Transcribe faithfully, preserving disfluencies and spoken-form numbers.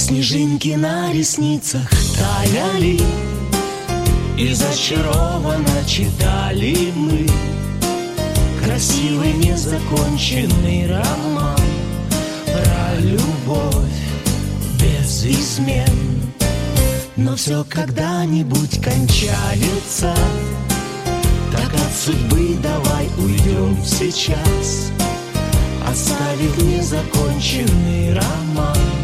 снежинки на ресницах таяли, и зачарованно читали мы красивый незаконченный роман про любовь без измен. Но все когда-нибудь кончается, так от судьбы давай уйдем сейчас, оставив незаконченный роман.